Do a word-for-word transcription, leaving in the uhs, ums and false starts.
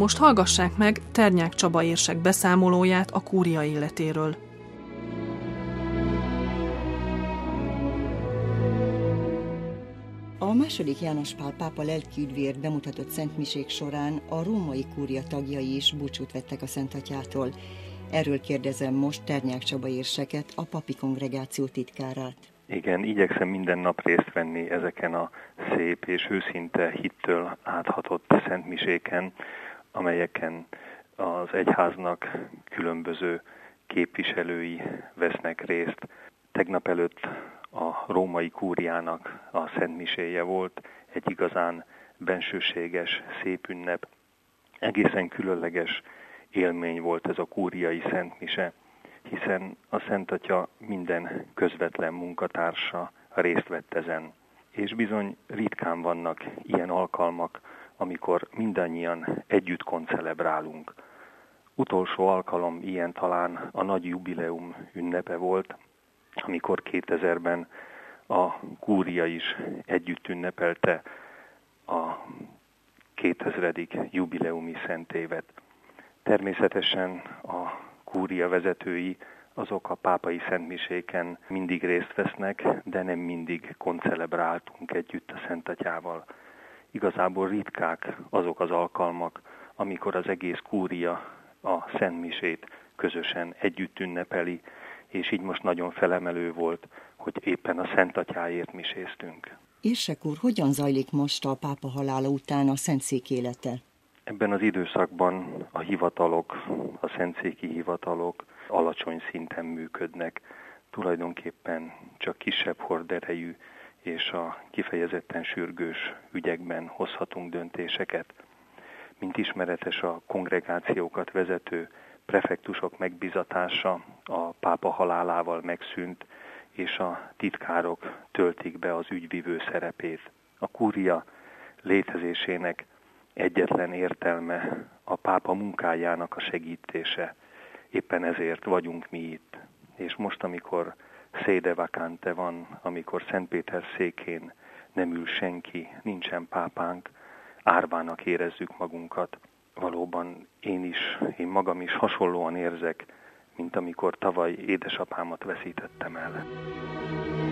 Most hallgassák meg Ternyák Csaba érsek beszámolóját a kúria életéről. A második János Pál pápa lelkiüdvért bemutatott szentmisék során a római kúria tagjai is búcsút vettek a Szentatyától. Erről kérdezem most Ternyák Csaba érseket, a papi kongregáció titkárát. Igen, igyekszem minden nap részt venni ezeken a szép és őszinte hittől áthatott szentmiséken, amelyeken az egyháznak különböző képviselői vesznek részt. Tegnap előtt a római kúriának a szentmiséje volt, egy igazán bensőséges, szép ünnep. Egészen különleges élmény volt ez a kúriai szentmise, hiszen a Szentatya minden közvetlen munkatársa részt vett ezen. És bizony ritkán vannak ilyen alkalmak, amikor mindannyian együtt koncelebrálunk. Utolsó alkalom ilyen talán a nagy jubileum ünnepe volt, amikor kétezerben a kúria is együtt ünnepelte a kétezredik jubileumi szentévet. Természetesen a kúria vezetői azok a pápai szentmiséken mindig részt vesznek, de nem mindig koncelebráltunk együtt a Szentatyával. Igazából ritkák azok az alkalmak, amikor az egész kúria a szentmisét közösen együtt ünnepeli, és így most nagyon felemelő volt, hogy éppen a Szentatyáért miséztünk. Érsek úr, hogyan zajlik most a pápa halála után a szentszék élete? Ebben az időszakban a hivatalok, a szentszéki hivatalok alacsony szinten működnek. Tulajdonképpen csak kisebb horderejű és a kifejezetten sürgős ügyekben hozhatunk döntéseket. Mint ismeretes, a kongregációkat vezető prefektusok megbizatása a pápa halálával megszűnt, és a titkárok töltik be az ügyvivő szerepét. A kúria létezésének egyetlen értelme a pápa munkájának a segítése. Éppen ezért vagyunk mi itt. És most, amikor sede vacante van, amikor Szentpéter székén nem ül senki, nincsen pápánk, árvának érezzük magunkat. Valóban én is, én magam is hasonlóan érzek, mint amikor tavaly édesapámat veszítettem el.